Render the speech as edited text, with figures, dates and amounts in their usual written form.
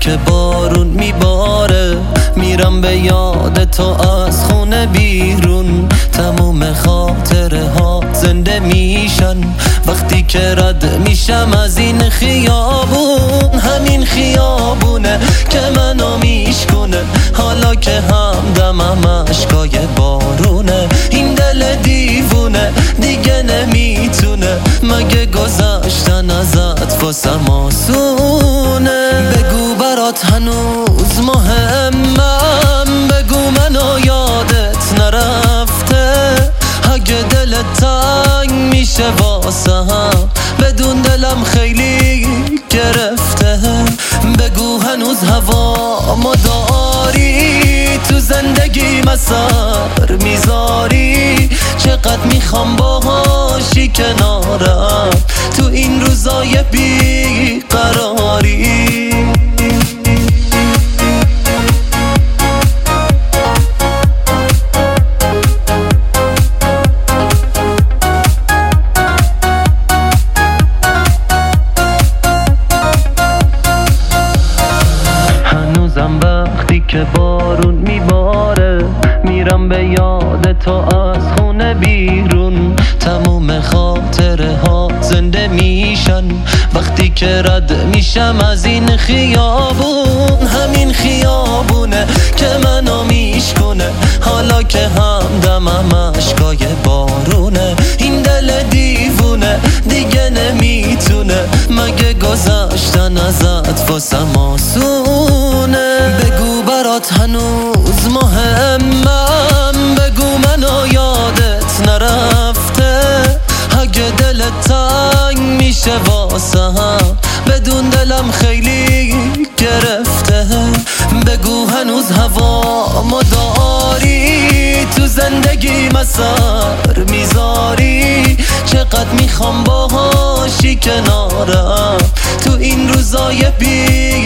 که بارون میباره میرم به یاد تو از خونه بیرون. تموم خاطره ها زنده میشن وقتی که رد میشم از این خیابون. همین خیابونه که منو میشکنه حالا که همدمم اشکای بارونه. این دل دیوونه دیگه نمیتونه مگه گذشتن ازت واسم آسونه. بگو برات هنوز مهمم، بگو منو یادت نرفته. اگه دلت تنگ میشه واسم بدون دلم خیلی گرفته. بگو هنوز هوا ما داری تو زندگی مسار میذاری. چقدر میخوام باهاشی کنارم تو این روزای بیقراری. وقتی که بارون میباره میرم به یاد تو از خونه بیرون. تموم خاطره ها زنده میشن وقتی که رد میشم از این خیابون. همین خیابونه که منو میشکنه حالا که همدمم اشکای بارونه. این دل دیوونه دیگه نمیتونه مگه گذشتن ازت واسم آسونه. بگو برات هنوز مهمم، بگو منو یادت نرفته. اگه دلت تنگ میشه واسم بدون دلم خیلی گرفته. بگو هنوز هوا ما داری تو زندگی مسار میذاری. چقدر میخوام باهاشی کنارم تو این روزای